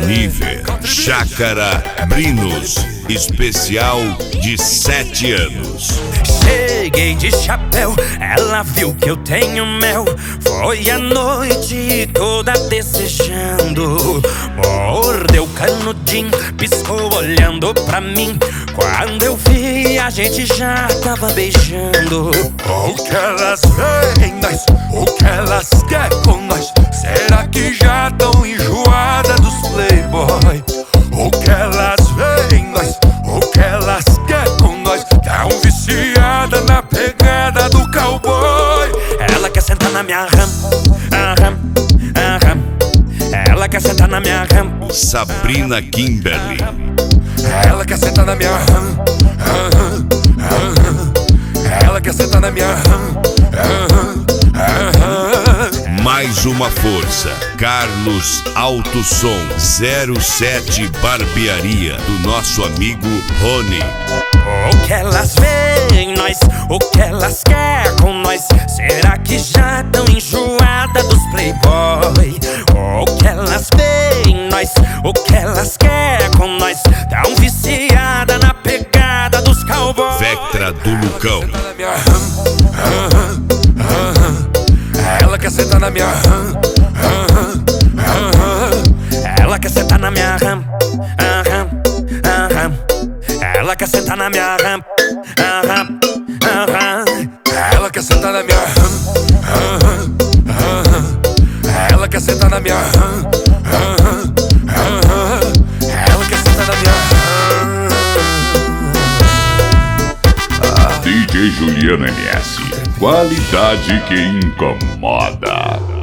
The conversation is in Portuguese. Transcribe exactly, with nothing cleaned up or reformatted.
nível. Chácara Brinos, especial de sete anos. Cheguei de chapéu, ela viu que eu tenho mel. Foi a noite toda desejando. Mordeu canudinho, piscou olhando pra mim. Quando eu vi, a gente já tava beijando. O que elas veem nós, o que elas querem com nós? Será que já tão enjoada dos playboy? O que elas veem nós, o que elas querem com nós? Tão viciada na pegada do cowboy. Ela quer sentar na minha ram, aham, aham. Ela quer sentar na minha ram. Sabrina Kimberly. Ela quer sentar na minha ram, aham, aham. Ela quer sentar na minha ram, aham, aham. Mais uma força. Carlos Alto Som zero sete Barbearia, do nosso amigo Rony. O que elas veem em nós, o que elas querem com nós? Será que já tão enjoada dos playboy? O que elas veem em nós, o que elas querem com nós? Tão viciada na pegada dos cowboys. Vectra do Lucão. Ela quer sentar na minha ram, aham, aham. Ela quer sentar na minha ram, aham, aham. Ela quer sentar na minha ram, aham, aham. Ela quer sentar na minha ram, aham, aham. Ela quer sentar na minha ram, aham, aham. Ela quer sentar na minha ram. D J Juliano M S, qualidade que incomoda.